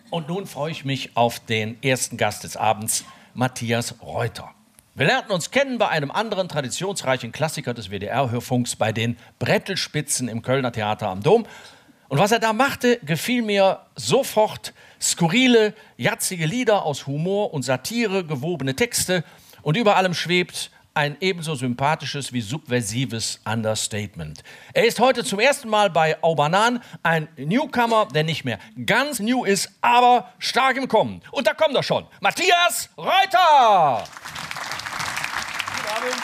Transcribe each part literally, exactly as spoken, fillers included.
Und nun freue ich mich auf den ersten Gast des Abends, Matthias Reuter. Wir lernten uns kennen bei einem anderen traditionsreichen Klassiker des W D R-Hörfunks, bei den Brettelspitzen im Kölner Theater am Dom. Und was er da machte, gefiel mir sofort. Skurrile, jatzige Lieder aus Humor und Satire, gewobene Texte. Und über allem schwebt ein ebenso sympathisches wie subversives Understatement. Er ist heute zum ersten Mal bei Aubanan, ein Newcomer, der nicht mehr ganz new ist, aber stark im Kommen. Und da kommt er schon, Matthias Reuter! Guten Abend.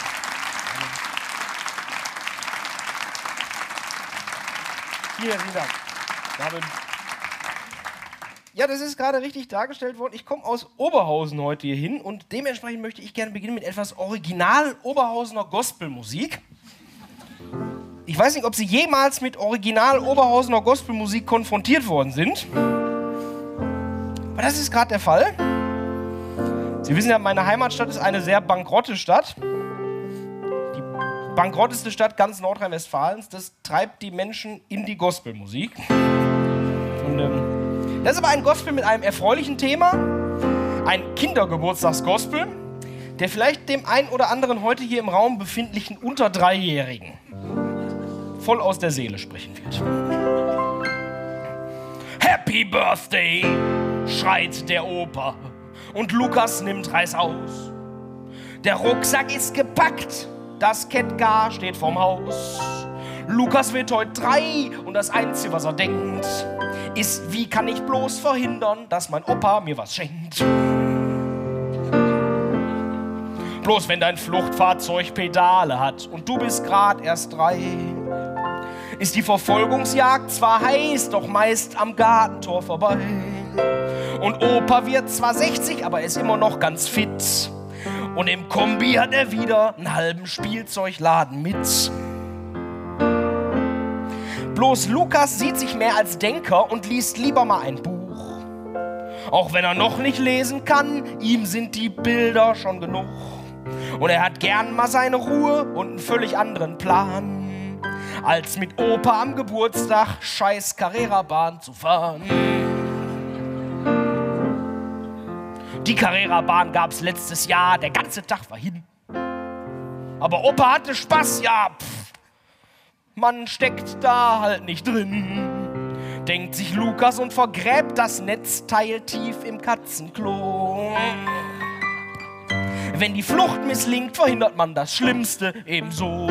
Vielen herzlichen Dank. Guten Abend. Ja, das ist gerade richtig dargestellt worden. Ich komme aus Oberhausen heute hier hin und dementsprechend möchte ich gerne beginnen mit etwas original Oberhausener Gospelmusik. Ich weiß nicht, ob Sie jemals mit original Oberhausener Gospelmusik konfrontiert worden sind. Aber das ist gerade der Fall. Sie wissen ja, meine Heimatstadt ist eine sehr bankrotte Stadt. Die bankrotteste Stadt ganz Nordrhein-Westfalens. Das treibt die Menschen in die Gospelmusik. Und ähm, das ist aber ein Gospel mit einem erfreulichen Thema, ein Kindergeburtstagsgospel, der vielleicht dem einen oder anderen heute hier im Raum befindlichen unter Dreijährigen voll aus der Seele sprechen wird. Happy Birthday, schreit der Opa und Lukas nimmt Reis aus. Der Rucksack ist gepackt, das Kettgar steht vorm Haus. Lukas wird heute drei und das Einzige, was er denkt, ist, wie kann ich bloß verhindern, dass mein Opa mir was schenkt. Bloß wenn dein Fluchtfahrzeug Pedale hat und du bist grad erst drei, ist die Verfolgungsjagd zwar heiß, doch meist am Gartentor vorbei. Und Opa wird zwar sechzig, aber ist immer noch ganz fit. Und im Kombi hat er wieder einen halben Spielzeugladen mit. Bloß Lukas sieht sich mehr als Denker und liest lieber mal ein Buch. Auch wenn er noch nicht lesen kann, ihm sind die Bilder schon genug. Und er hat gern mal seine Ruhe und einen völlig anderen Plan, als mit Opa am Geburtstag scheiß Carrera-Bahn zu fahren. Die Carrera-Bahn gab's letztes Jahr, der ganze Tag war hin. Aber Opa hatte Spaß, ja, pff. Man steckt da halt nicht drin, denkt sich Lukas und vergräbt das Netzteil tief im Katzenklo. Wenn die Flucht misslingt, verhindert man das Schlimmste ebenso.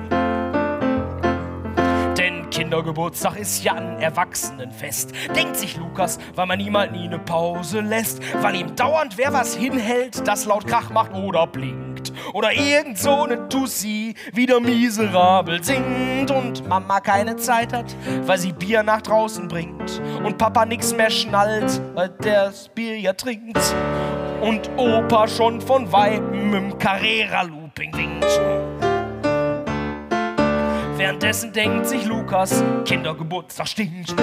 Denn Kindergeburtstag ist ja ein Erwachsenenfest, denkt sich Lukas, weil man ihm halt nie eine Pause lässt, weil ihm dauernd wer was hinhält, das laut Krach macht oder blinkt. Oder irgend so eine Tussi wieder miserabel singt und Mama keine Zeit hat, weil sie Bier nach draußen bringt und Papa nix mehr schnallt, weil der das Bier ja trinkt und Opa schon von Weitem im Carrera-Looping winkt. Währenddessen denkt sich Lukas, Kindergeburtstag stinkt.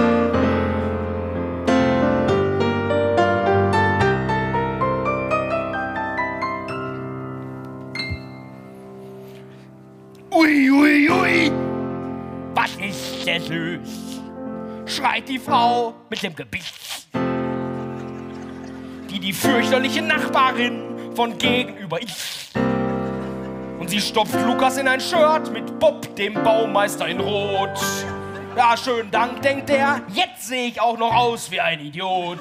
Ui, ui, ui, was ist denn los? Schreit die Frau mit dem Gebiss, die die fürchterliche Nachbarin von gegenüber ist. Und sie stopft Lukas in ein Shirt mit Bob, dem Baumeister in Rot. Ja, schönen Dank, denkt er, jetzt sehe ich auch noch aus wie ein Idiot.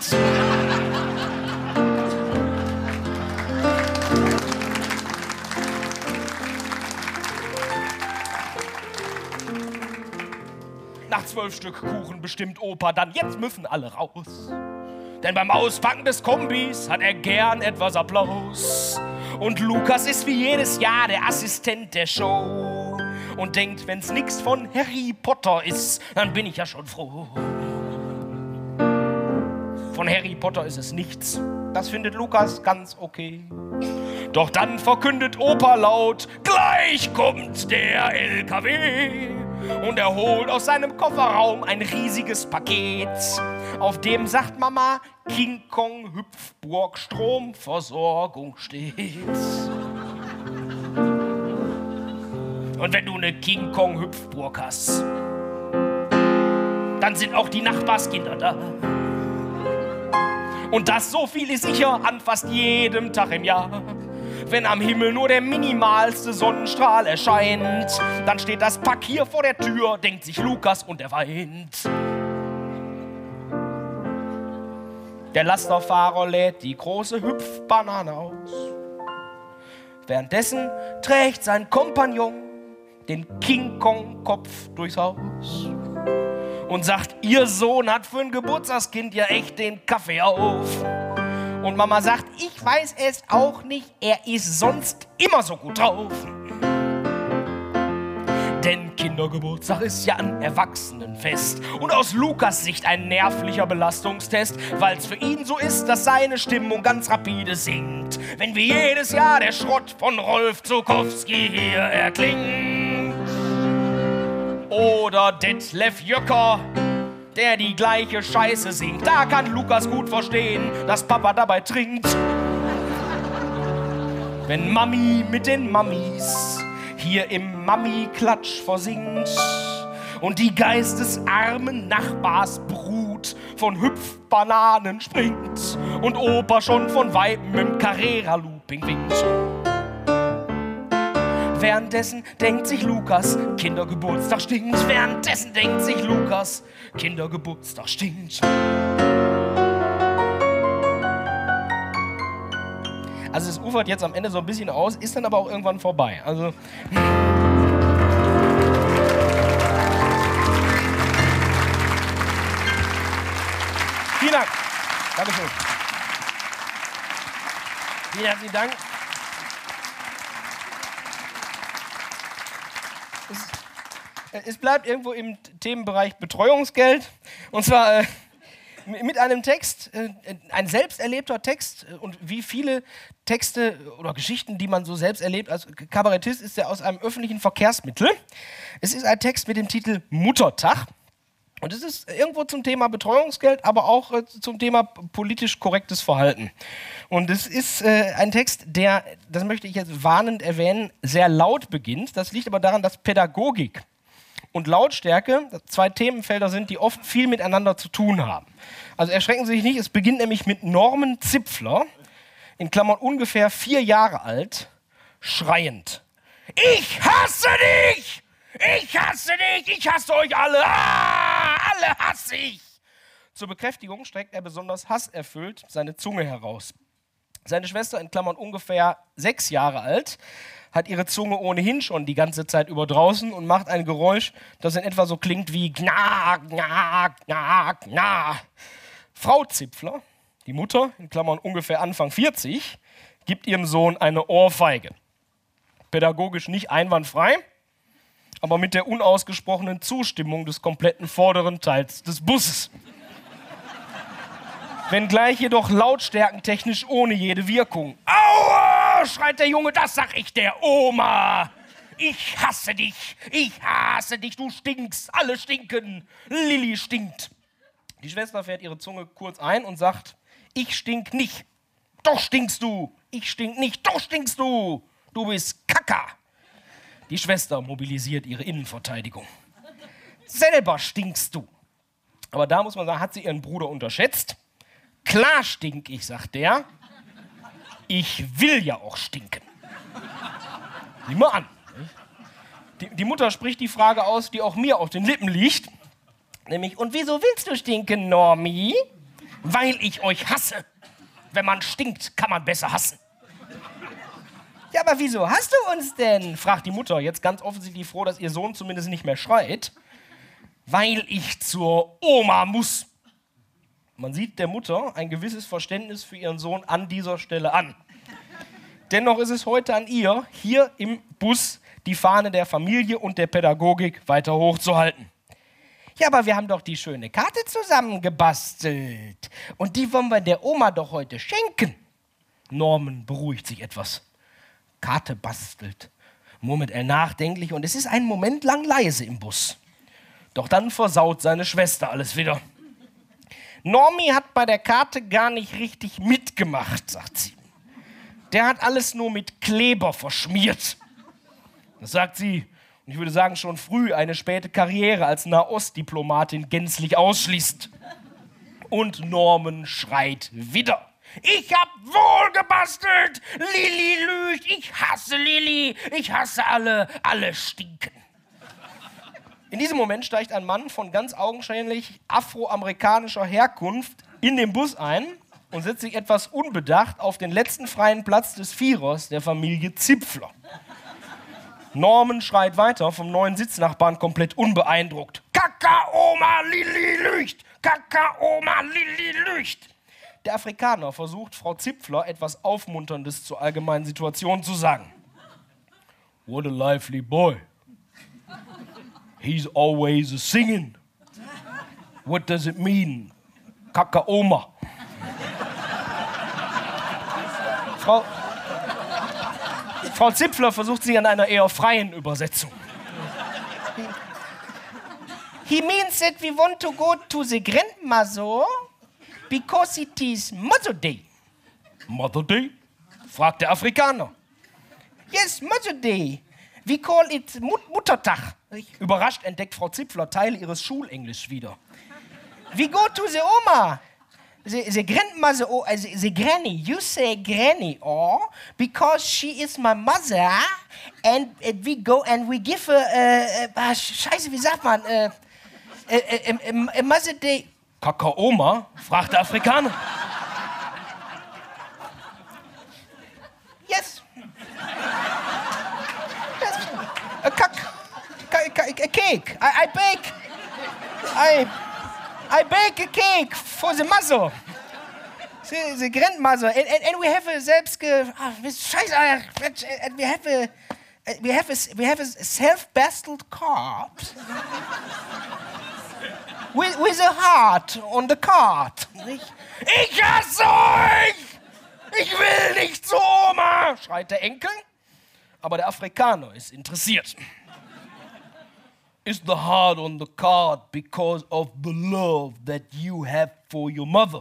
Nach zwölf Stück Kuchen bestimmt Opa dann, jetzt müssen alle raus. Denn beim Auspacken des Kombis hat er gern etwas Applaus. Und Lukas ist wie jedes Jahr der Assistent der Show und denkt, wenn's nix von Harry Potter ist, dann bin ich ja schon froh. Von Harry Potter ist es nichts, das findet Lukas ganz okay. Doch dann verkündet Opa laut, gleich kommt der L K W. Und er holt aus seinem Kofferraum ein riesiges Paket, auf dem, sagt Mama, King Kong Hüpfburg Stromversorgung steht. Und wenn du eine King Kong Hüpfburg hast, dann sind auch die Nachbarskinder da. Und das so viel ist sicher an fast jedem Tag im Jahr. Wenn am Himmel nur der minimalste Sonnenstrahl erscheint, dann steht das Pack hier vor der Tür, denkt sich Lukas und er weint. Der Lasterfahrer lädt die große Hüpfbanane aus. Währenddessen trägt sein Kompagnon den King-Kong-Kopf durchs Haus und sagt, ihr Sohn hat für ein Geburtstagskind ja echt den Kaffee auf. Und Mama sagt, ich weiß es auch nicht, er ist sonst immer so gut drauf. Denn Kindergeburtstag ist ja ein Erwachsenenfest und aus Lukas Sicht ein nervlicher Belastungstest, weil es für ihn so ist, dass seine Stimmung ganz rapide sinkt, wenn wie jedes Jahr der Schrott von Rolf Zuckowski hier erklingt. Oder Detlef Jöcker, der die gleiche Scheiße singt. Da kann Lukas gut verstehen, dass Papa dabei trinkt. Wenn Mami mit den Mammis hier im Mami-Klatsch versinkt und die geistesarmen Nachbarsbrut von Hüpfbananen springt und Opa schon von Weiben im Carrera-Looping winkt. Währenddessen denkt sich Lukas, Kindergeburtstag stinkt. Währenddessen denkt sich Lukas, Kindergeburtstag stinkt. Also es ufert jetzt am Ende so ein bisschen aus, ist dann aber auch irgendwann vorbei. Also vielen Dank. Dankeschön. Vielen herzlichen Dank. Es, es bleibt irgendwo im Themenbereich Betreuungsgeld. Und zwar äh, mit einem Text, äh, ein selbst erlebter Text. Und wie viele Texte oder Geschichten, die man so selbst erlebt als Kabarettist, ist er aus einem öffentlichen Verkehrsmittel. Es ist ein Text mit dem Titel Muttertag. Und es ist irgendwo zum Thema Betreuungsgeld, aber auch äh, zum Thema politisch korrektes Verhalten. Und es ist äh, ein Text, der, das möchte ich jetzt warnend erwähnen, sehr laut beginnt. Das liegt aber daran, dass Pädagogik und Lautstärke zwei Themenfelder sind, die oft viel miteinander zu tun haben. Also erschrecken Sie sich nicht, es beginnt nämlich mit Norman Zipfler, in Klammern ungefähr vier Jahre alt, schreiend. Ich hasse dich! Ich hasse dich! Ich hasse euch alle! Ah, alle hasse ich! Zur Bekräftigung streckt er besonders hasserfüllt seine Zunge heraus. Seine Schwester, in Klammern ungefähr sechs Jahre alt, hat ihre Zunge ohnehin schon die ganze Zeit über draußen und macht ein Geräusch, das in etwa so klingt wie gna, gna, gna, gna. Frau Zipfler, die Mutter, in Klammern ungefähr Anfang vierzig, gibt ihrem Sohn eine Ohrfeige. Pädagogisch nicht einwandfrei, aber mit der unausgesprochenen Zustimmung des kompletten vorderen Teils des Busses. Wenngleich jedoch lautstärkentechnisch ohne jede Wirkung. Aua, schreit der Junge, das sag ich der Oma. Ich hasse dich, ich hasse dich, du stinkst, alle stinken, Lilli stinkt. Die Schwester fährt ihre Zunge kurz ein und sagt, ich stink nicht, doch stinkst du, ich stink nicht, doch stinkst du, du bist Kaka. Die Schwester mobilisiert ihre Innenverteidigung. Selber stinkst du. Aber da muss man sagen, hat sie ihren Bruder unterschätzt. Klar stink ich, sagt der. Ich will ja auch stinken. Sieh mal an. Die, die Mutter spricht die Frage aus, die auch mir auf den Lippen liegt. Nämlich, und wieso willst du stinken, Normi? Weil ich euch hasse. Wenn man stinkt, kann man besser hassen. Ja, aber wieso hast du uns denn? Fragt die Mutter, jetzt ganz offensichtlich froh, dass ihr Sohn zumindest nicht mehr schreit. Weil ich zur Oma muss. Man sieht der Mutter ein gewisses Verständnis für ihren Sohn an dieser Stelle an. Dennoch ist es heute an ihr, hier im Bus die Fahne der Familie und der Pädagogik weiter hochzuhalten. Ja, aber wir haben doch die schöne Karte zusammengebastelt. Und die wollen wir der Oma doch heute schenken. Norman beruhigt sich etwas. Karte bastelt, murmelt er nachdenklich und es ist einen Moment lang leise im Bus. Doch dann versaut seine Schwester alles wieder. Normi hat bei der Karte gar nicht richtig mitgemacht, sagt sie. Der hat alles nur mit Kleber verschmiert. Das sagt sie, und ich würde sagen schon früh eine späte Karriere als Nahostdiplomatin gänzlich ausschließt. Und Norman schreit wieder. Ich hab wohl gebastelt! Lilly lügt! Ich hasse Lilly! Ich hasse alle! Alle stinken! In diesem Moment steigt ein Mann von ganz augenscheinlich afroamerikanischer Herkunft in den Bus ein und setzt sich etwas unbedacht auf den letzten freien Platz des Vierers der Familie Zipfler. Norman schreit weiter, vom neuen Sitznachbarn komplett unbeeindruckt. Kaka-Oma Lilly lügt! Kaka-Oma Lilly lügt! Der Afrikaner versucht, Frau Zipfler etwas Aufmunterndes zur allgemeinen Situation zu sagen. What a lively boy. He's always singing. What does it mean? Kaka-Oma. Frau, Frau Zipfler versucht sich an einer eher freien Übersetzung. He means that we want to go to the grandmother because it is Mother Day. Mother Day? Fragt der Afrikaner. Yes, Mother Day. We call it Mut Muttertag. Überrascht entdeckt Frau Zipfler Teile ihres Schulenglisch wieder. We go to the Oma. The, the grandmother, oh, the, the granny. You say granny, oh, because she is my mother. And, and we go and we give her, uh, uh, scheiße, wie sagt man, uh, uh, uh, uh, uh, Mother Day. Kaka-Oma? Fragt der Afrikaner. Yes. Yes. A, kak, a cake. I, I bake. I, I bake a cake for the mother. The, the grandmother. And, and, and we have a selbst ge... Ah, scheiße. We have a... We have a, we have a self-basteled card. With, with a heart on the card. Ich hasse euch! Ich will nicht zur Oma! Schreit der Enkel. Aber der Afrikaner ist interessiert. Is the heart on the card because of the love that you have for your mother?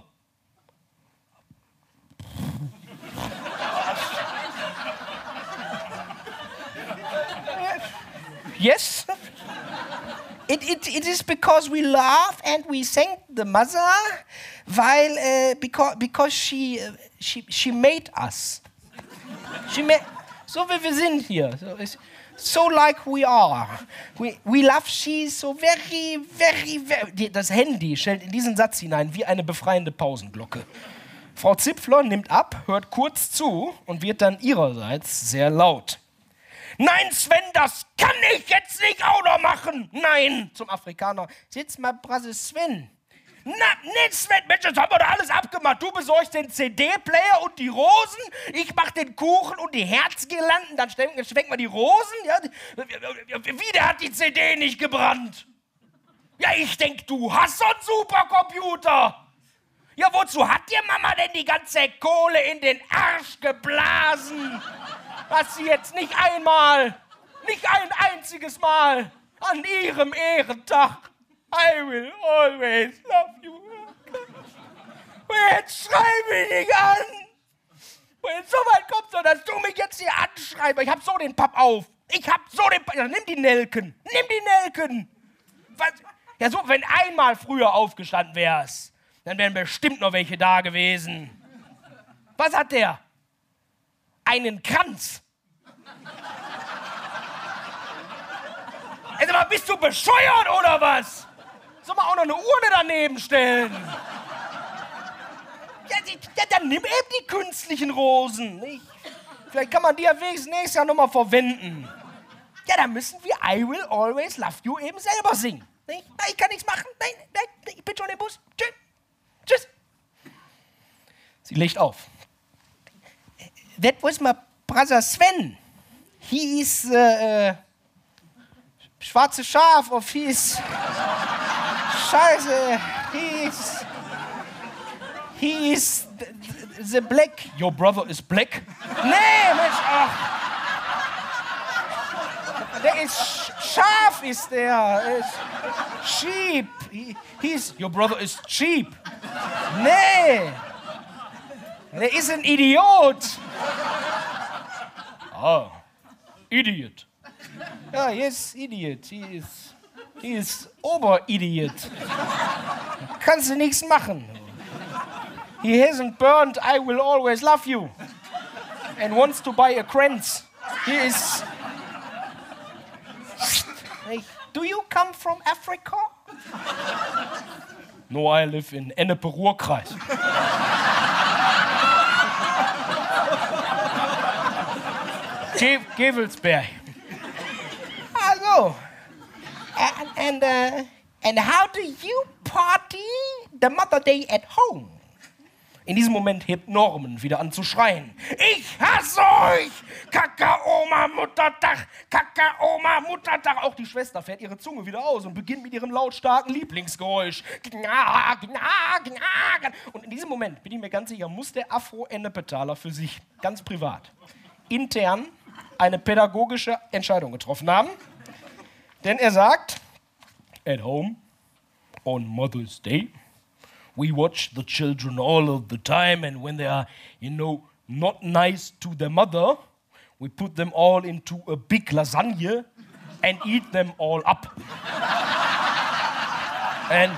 Yes. It, it, it is because we love and we thank the mother, while uh, because because she uh, she she made us. She made, so wie wir sind hier. So, so like we are. We we love she so very very very. Das Handy stellt in diesen Satz hinein wie eine befreiende Pausenglocke. Frau Zipfler nimmt ab, hört kurz zu und wird dann ihrerseits sehr laut. Nein, Sven, das kann ich jetzt nicht auch noch machen. Nein, zum Afrikaner. Sitz mal, Brase Sven. Na, nee, Sven, Mensch, das haben wir doch alles abgemacht. Du besorgst den C D-Player und die Rosen. Ich mach den Kuchen und die Herzgirlanden. Dann schwenken wir die Rosen. Ja, wie, der hat die C D nicht gebrannt? Ja, ich denk, du hast so einen Supercomputer. Ja, wozu hat dir Mama denn die ganze Kohle in den Arsch geblasen? Dass sie jetzt nicht einmal, nicht ein einziges Mal an ihrem Ehrentag I will always love you. Jetzt schrei mich nicht an. Wenn es so weit kommt, so dass du mich jetzt hier anschreibst. Ich hab so den Papp auf. Ich hab so den Papp. Ja, nimm die Nelken. Nimm die Nelken. Was? Ja, so, wenn einmal früher aufgestanden wärst, dann wären bestimmt noch welche da gewesen. Was hat der? Einen Kranz. Also mal, bist du bescheuert oder was? Soll man auch noch eine Urne daneben stellen? Ja, die, ja, dann nimm eben die künstlichen Rosen. Nicht? Vielleicht kann man die ja wenigstens nächstes Jahr nochmal verwenden. Ja, dann müssen wir I Will Always Love You eben selber singen. Nicht? Nein, ich kann nichts machen. Nein, nein, ich bin schon im Bus. Tschüss. Tschüss. Sie legt auf. That was my brother Sven. He is uh, uh, schwarze Schaf of his. Scheiße. He is. He is the, the black. Your brother is black? Nee, Mensch, ach. Der ist Schaf, ist der. Ist sheep. He, he's. Your brother is cheap. Nee. Der ist ein Idiot. Oh, Idiot. Ja, yes, Idiot. He is, he is Oberidiot. Kannst du nichts machen. he hasn't burned I Will Always Love You and wants to buy a kranz. He is... Do you come from Africa? No, I live in Ennepe-Ruhr-Kreis. Ge Gevelsberg. Also, and, and, uh, and how do you party the Mother Day at home? In diesem Moment hebt Norman wieder an zu schreien. Ich hasse euch! Kaka-Oma, Muttertag! Kaka-Oma, Muttertag! Auch die Schwester fährt ihre Zunge wieder aus und beginnt mit ihrem lautstarken Lieblingsgeräusch. Und in diesem Moment, bin ich mir ganz sicher, muss der Afro-Ennepetaler für sich, ganz privat, intern eine pädagogische Entscheidung getroffen haben. Denn er sagt, at home, on Mother's Day, we watch the children all of the time, and when they are, you know, not nice to their mother, we put them all into a big lasagne and eat them all up. and,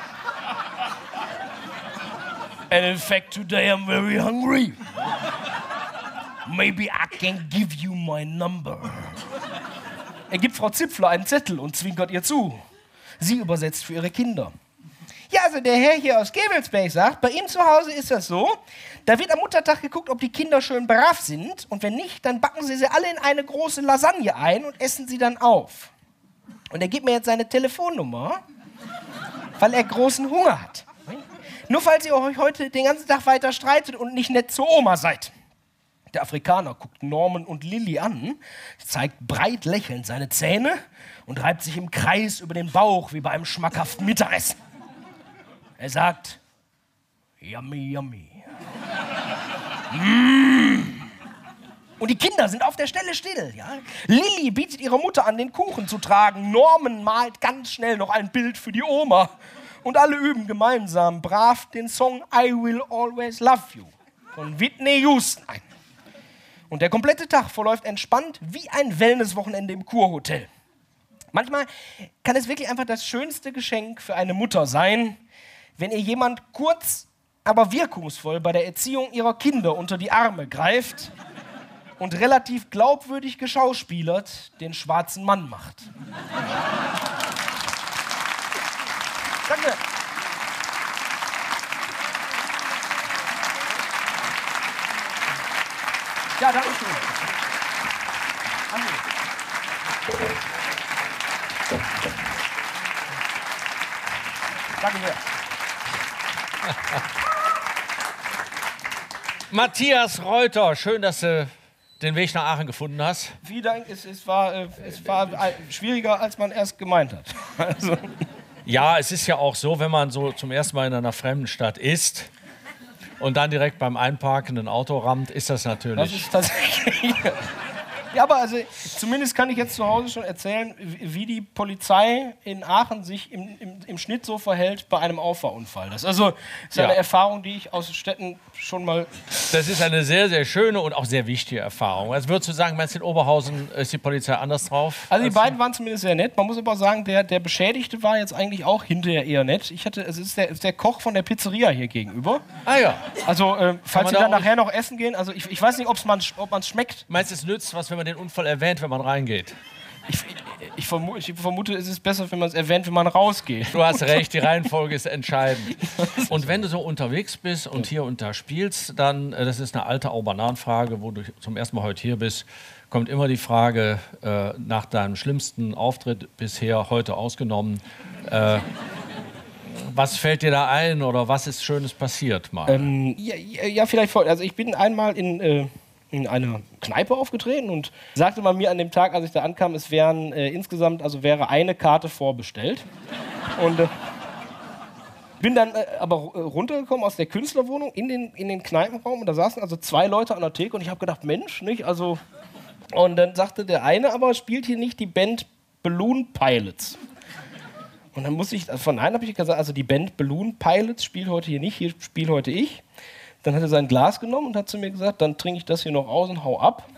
and in fact, today I'm very hungry. Maybe I can give you my number. Er gibt Frau Zipfler einen Zettel und zwinkert ihr zu. Sie übersetzt für ihre Kinder. Ja, also der Herr hier aus Gevelsberg sagt, bei ihm zu Hause ist das so, da wird am Muttertag geguckt, ob die Kinder schön brav sind, und wenn nicht, dann backen sie sie alle in eine große Lasagne ein und essen sie dann auf. Und er gibt mir jetzt seine Telefonnummer, weil er großen Hunger hat. Nur falls ihr euch heute den ganzen Tag weiter streitet und nicht nett zur Oma seid. Der Afrikaner guckt Norman und Lilly an, zeigt breit lächelnd seine Zähne und reibt sich im Kreis über den Bauch wie bei einem schmackhaften Mittagessen. Er sagt, yummy, yummy. Mm. Und die Kinder sind auf der Stelle still. Ja? Lilly bietet ihrer Mutter an, den Kuchen zu tragen. Norman malt ganz schnell noch ein Bild für die Oma. Und alle üben gemeinsam brav den Song I Will Always Love You von Whitney Houston ein. Und der komplette Tag verläuft entspannt wie ein Wellnesswochenende im Kurhotel. Manchmal kann es wirklich einfach das schönste Geschenk für eine Mutter sein, wenn ihr jemand kurz, aber wirkungsvoll bei der Erziehung ihrer Kinder unter die Arme greift und relativ glaubwürdig geschauspielert den schwarzen Mann macht. Danke. Ja, danke schön. Danke sehr. Matthias Reuter, schön, dass du den Weg nach Aachen gefunden hast. Vielen Dank, es, es, war, äh, es war schwieriger, als man erst gemeint hat. Also. Ja, es ist ja auch so, wenn man so zum ersten Mal in einer fremden Stadt ist und dann direkt beim Einparken ein Auto rammt, ist das natürlich... Das ist tatsächlich... Ja, aber also zumindest kann ich jetzt zu Hause schon erzählen, wie die Polizei in Aachen sich im, im, im Schnitt so verhält bei einem Auffahrunfall. Das also, ist eine ja. Erfahrung, die ich aus Städten schon mal... Das ist eine sehr, sehr schöne und auch sehr wichtige Erfahrung. Also würdest du sagen, meinst du, in Oberhausen ist die Polizei anders drauf? Also die beiden waren zumindest sehr nett. Man muss aber sagen, der, der Beschädigte war jetzt eigentlich auch hinterher eher nett. Ich hatte, es ist der, ist der Koch von der Pizzeria hier gegenüber. Ah ja. Also äh, falls wir dann nachher noch essen gehen, also ich, ich weiß nicht, ob's man, ob man es schmeckt. Meinst du, es nützt was, wenn man den Unfall erwähnt, wenn man reingeht? Ich, ich, vermu ich vermute, es ist besser, wenn man es erwähnt, wenn man rausgeht. Du hast recht, die Reihenfolge ist entscheidend. Und wenn du so unterwegs bist und hier und da spielst, dann, das ist eine alte Aubananfrage, wo du zum ersten Mal heute hier bist, kommt immer die Frage äh, nach deinem schlimmsten Auftritt bisher, heute ausgenommen, äh, was fällt dir da ein oder was ist Schönes passiert mal? Ähm, ja, ja, vielleicht voll. Also ich bin einmal in... Äh in einer Kneipe aufgetreten und sagte man mir an dem Tag, als ich da ankam, es wären äh, insgesamt, also wäre eine Karte vorbestellt. Und äh, bin dann äh, aber äh, runtergekommen aus der Künstlerwohnung in den, in den Kneipenraum und da saßen also zwei Leute an der Theke und ich habe gedacht, Mensch, nicht, also... Und dann sagte der eine, aber spielt hier nicht die Band Balloon Pilots? Und dann musste ich, also von nein habe ich gesagt, also die Band Balloon Pilots spielt heute hier nicht, hier spiele heute ich. Dann hat er sein Glas genommen und hat zu mir gesagt, dann trinke ich das hier noch aus und hau ab.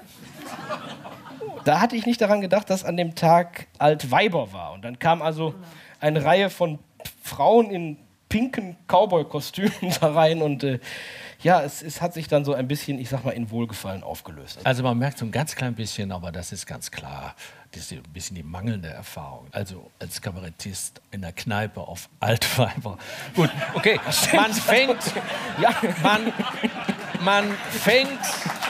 Da hatte ich nicht daran gedacht, dass an dem Tag Altweiber war. Und dann kam also eine Reihe von Frauen in pinken Cowboy-Kostüm da rein und äh, ja, es, es hat sich dann so ein bisschen, ich sag mal, in Wohlgefallen aufgelöst. Also man merkt so ein ganz klein bisschen, aber das ist ganz klar, das ist ein bisschen die mangelnde Erfahrung. Also als Kabarettist in der Kneipe auf Altweiber. Gut, okay, man fängt, ja, man, man fängt,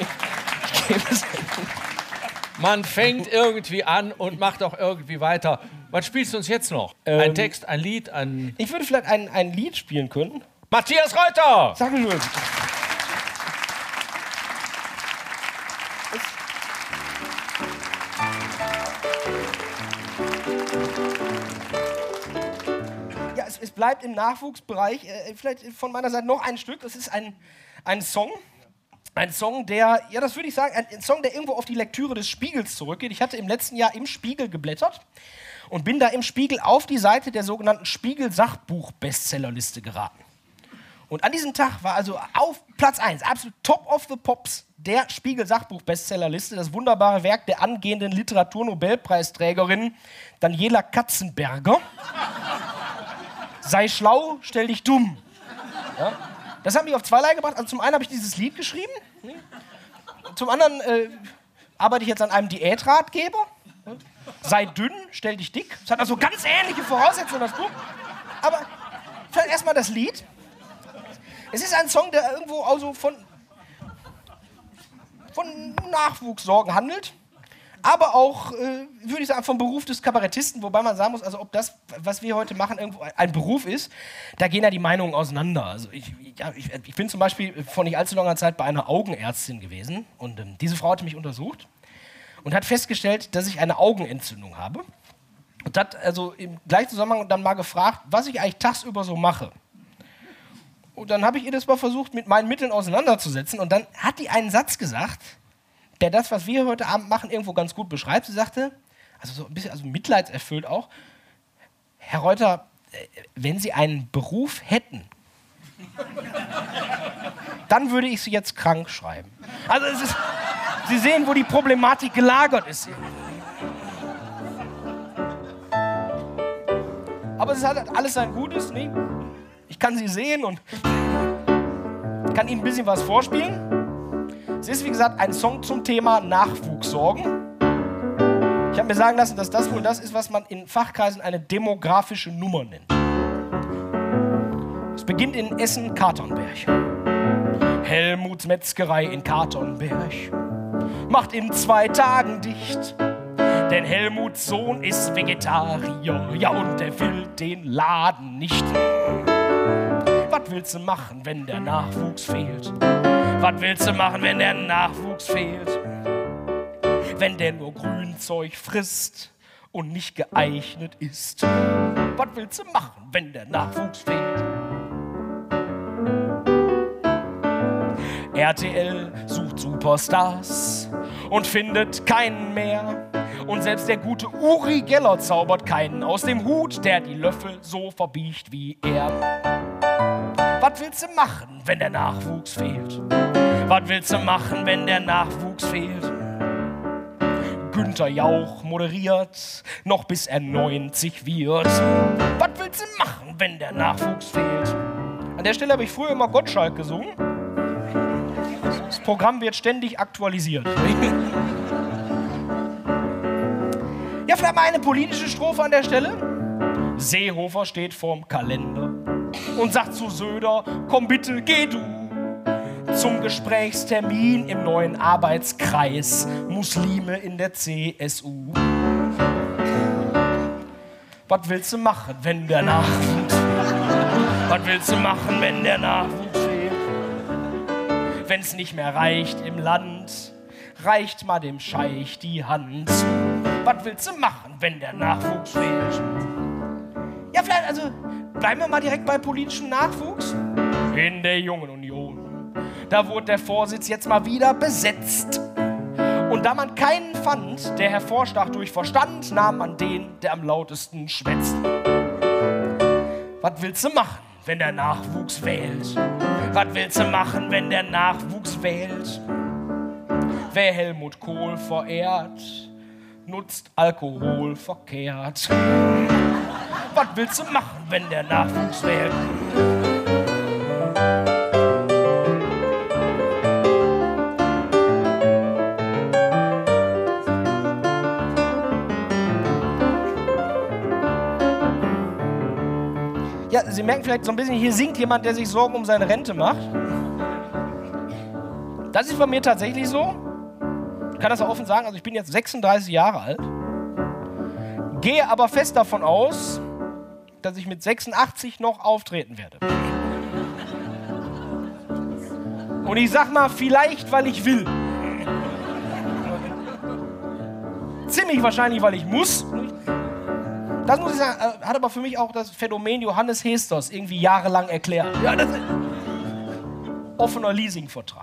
man fängt irgendwie an und macht auch irgendwie weiter. Was spielst du uns jetzt noch? Ähm, ein Text, ein Lied, ein... Ich würde vielleicht ein, ein Lied spielen können. Matthias Reuter! Sag mir nur. Ja, es, es bleibt im Nachwuchsbereich. Äh, vielleicht von meiner Seite noch ein Stück. Das ist ein, ein Song. Ein Song, der, ja, das würde ich sagen, ein, ein Song, der irgendwo auf die Lektüre des Spiegels zurückgeht. Ich hatte im letzten Jahr im Spiegel geblättert und bin da im Spiegel auf die Seite der sogenannten Spiegel-Sachbuch-Bestsellerliste geraten. Und an diesem Tag war also auf Platz eins, absolut top of the pops, der Spiegel-Sachbuch-Bestsellerliste, das wunderbare Werk der angehenden Literaturnobelpreisträgerin Daniela Katzenberger. Sei schlau, stell dich dumm. Ja? Das hat mich auf zweierlei gebracht. Also zum einen habe ich dieses Lied geschrieben, zum anderen äh, arbeite ich jetzt an einem Diätratgeber. Sei dünn, stell dich dick. Das hat also ganz ähnliche Voraussetzungen, das Buch. Aber vielleicht erstmal das Lied. Es ist ein Song, der irgendwo also von, von Nachwuchssorgen handelt, aber auch, äh, würde ich sagen, vom Beruf des Kabarettisten, wobei man sagen muss, also ob das, was wir heute machen, irgendwo ein Beruf ist, da gehen ja die Meinungen auseinander. Also ich, ja, ich, ich bin zum Beispiel vor nicht allzu langer Zeit bei einer Augenärztin gewesen und ähm, diese Frau hatte mich untersucht und hat festgestellt, dass ich eine Augenentzündung habe und hat also im gleichen Zusammenhang dann mal gefragt, was ich eigentlich tagsüber so mache. Und dann habe ich ihr das mal versucht, mit meinen Mitteln auseinanderzusetzen. Und dann hat die einen Satz gesagt, der das, was wir heute Abend machen, irgendwo ganz gut beschreibt. Sie sagte, also so ein bisschen also mitleidserfüllt auch, Herr Reuter, wenn Sie einen Beruf hätten, dann würde ich Sie jetzt krank schreiben. Also es ist, Sie sehen, wo die Problematik gelagert ist. Aber es hat alles sein Gutes, ne? Ich kann sie sehen und kann Ihnen ein bisschen was vorspielen. Es ist, wie gesagt, ein Song zum Thema Nachwuchssorgen. Ich habe mir sagen lassen, dass das wohl das ist, was man in Fachkreisen eine demografische Nummer nennt. Es beginnt in Essen-Katernberg. Helmuts Metzgerei in Katernberg macht in zwei Tagen dicht. Denn Helmuts Sohn ist Vegetarier, ja, und er will den Laden nicht. Was willst du machen, wenn der Nachwuchs fehlt? Was willst du machen, wenn der Nachwuchs fehlt? Wenn der nur Grünzeug frisst und nicht geeignet ist. Was willst du machen, wenn der Nachwuchs fehlt? R T L sucht Superstars und findet keinen mehr. Und selbst der gute Uri Geller zaubert keinen aus dem Hut, der die Löffel so verbiegt wie er. Was willst du machen, wenn der Nachwuchs fehlt? Was willst du machen, wenn der Nachwuchs fehlt? Günther Jauch moderiert, noch bis er neunzig wird. Was willst du machen, wenn der Nachwuchs fehlt? An der Stelle habe ich früher immer Gottschalk gesungen. Das Programm wird ständig aktualisiert. Ja, vielleicht mal eine politische Strophe an der Stelle. Seehofer steht vorm Kalender und sagt zu Söder, komm bitte, geh du zum Gesprächstermin im neuen Arbeitskreis Muslime in der C S U. Was willst du machen, wenn der Nachwuchs fehlt? Was willst du machen, wenn der Nachwuchs fehlt? Wenn's nicht mehr reicht im Land, reicht mal dem Scheich die Hand. Was willst du machen, wenn der Nachwuchs fehlt? Ja, vielleicht, also, bleiben wir mal direkt bei politischem Nachwuchs. In der Jungen Union, da wurde der Vorsitz jetzt mal wieder besetzt. Und da man keinen fand, der hervorstach durch Verstand, nahm man den, der am lautesten schwätzt. Was willst du machen, wenn der Nachwuchs wählt? Was willst du machen, wenn der Nachwuchs wählt? Wer Helmut Kohl verehrt, nutzt Alkohol verkehrt. Was willst du machen, wenn der Nachwuchs fehlt? Ja, Sie merken vielleicht so ein bisschen, hier singt jemand, der sich Sorgen um seine Rente macht. Das ist bei mir tatsächlich so. Ich kann das auch offen sagen, also ich bin jetzt sechsunddreißig Jahre alt, gehe aber fest davon aus, dass ich mit sechsundachtzig noch auftreten werde. Und ich sag mal, vielleicht, weil ich will. Ziemlich wahrscheinlich, weil ich muss. Das muss ich sagen, hat aber für mich auch das Phänomen Johannes Hesters irgendwie jahrelang erklärt. Ja, das ist offener Leasingvertrag.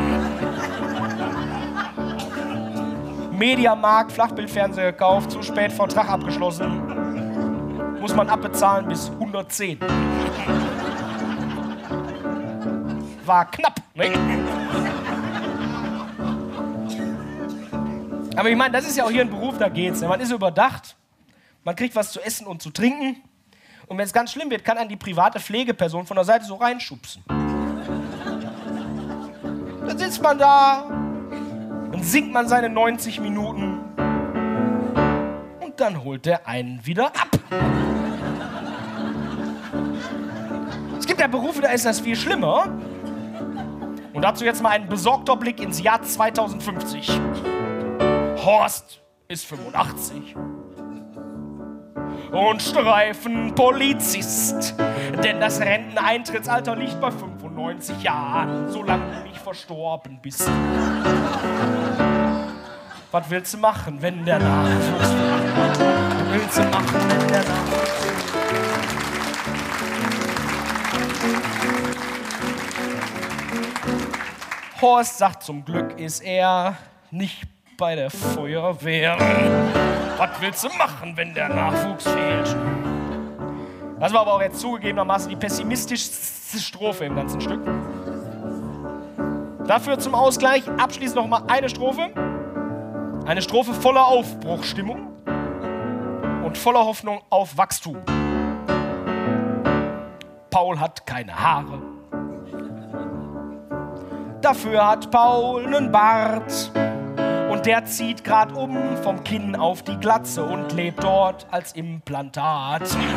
Mediamarkt, Flachbildfernseher gekauft, zu spät Vertrag abgeschlossen. Muss man abbezahlen bis hundertzehn. War knapp, ne? Aber ich meine, das ist ja auch hier ein Beruf, da geht's. Man ist überdacht. Man kriegt was zu essen und zu trinken. Und wenn es ganz schlimm wird, kann einen die private Pflegeperson von der Seite so reinschubsen. Dann sitzt man da und singt man seine neunzig Minuten. Und dann holt der einen wieder ab. Es gibt ja Berufe, da ist das viel schlimmer. Und dazu jetzt mal ein besorgter Blick ins Jahr zweitausendfünfzig. Horst ist fünfundachtzig. Und Streifenpolizist. Denn das Renteneintrittsalter liegt bei fünfundneunzig Jahren, solange du nicht verstorben bist. Was willst du machen, wenn der Nachwuchs fehlt? Was willst du machen, wenn der Nachwuchs fehlt? Horst sagt, zum Glück ist er nicht bei der Feuerwehr. Was willst du machen, wenn der Nachwuchs fehlt? Das war aber auch jetzt zugegebenermaßen die pessimistischste Strophe im ganzen Stück. Dafür zum Ausgleich abschließend noch mal eine Strophe. Eine Strophe voller Aufbruchstimmung und voller Hoffnung auf Wachstum. Paul hat keine Haare. Dafür hat Paul einen Bart. Und der zieht grad um vom Kinn auf die Glatze und lebt dort als Implantat.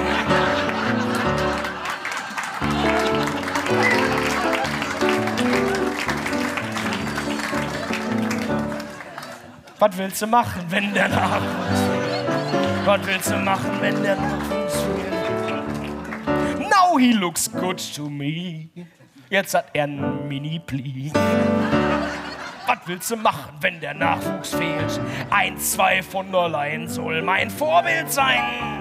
Was willst du machen, wenn der Nachwuchs fehlt? Was willst du machen, wenn der Nachwuchs fehlt? Now he looks good to me. Jetzt hat er einen Mini-Pli. Was willst du machen, wenn der Nachwuchs fehlt? Ein, zwei von der Leyen soll mein Vorbild sein.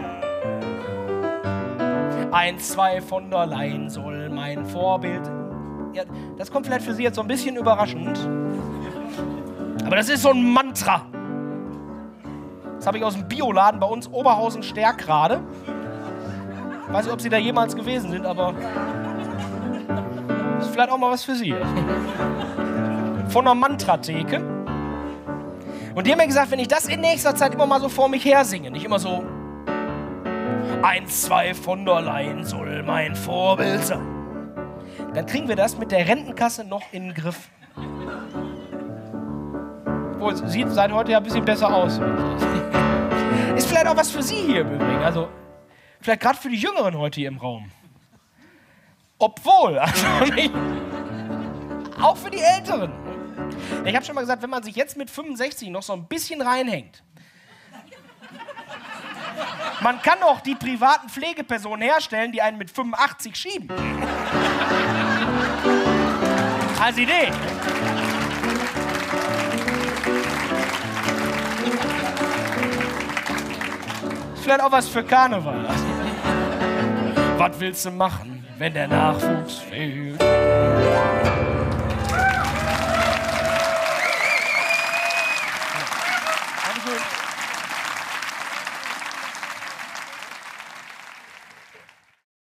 Ein, zwei von der Leyen soll mein Vorbild. Ja, das kommt vielleicht für Sie jetzt so ein bisschen überraschend. Aber das ist so ein Mantra. Das habe ich aus dem Bioladen bei uns, Oberhausen-Stärkrade. Ich weiß nicht, ob Sie da jemals gewesen sind, aber das ist vielleicht auch mal was für Sie. Von einer Mantratheke. Und die haben mir gesagt, wenn ich das in nächster Zeit immer mal so vor mich her singe, nicht immer so eins, zwei von der Leyen soll mein Vorbild sein, dann kriegen wir das mit der Rentenkasse noch in den Griff. Obwohl, sieht seit heute ja ein bisschen besser aus. Ist vielleicht auch was für Sie hier im Übrigen. Also, vielleicht gerade für die Jüngeren heute hier im Raum. Obwohl, also nicht, auch für die Älteren. Ich habe schon mal gesagt, wenn man sich jetzt mit fünfundsechzig noch so ein bisschen reinhängt, man kann auch die privaten Pflegepersonen herstellen, die einen mit fünfundachtzig schieben. Als Idee. Vielleicht auch was für Karneval. Was willst du machen, wenn der Nachwuchs fehlt?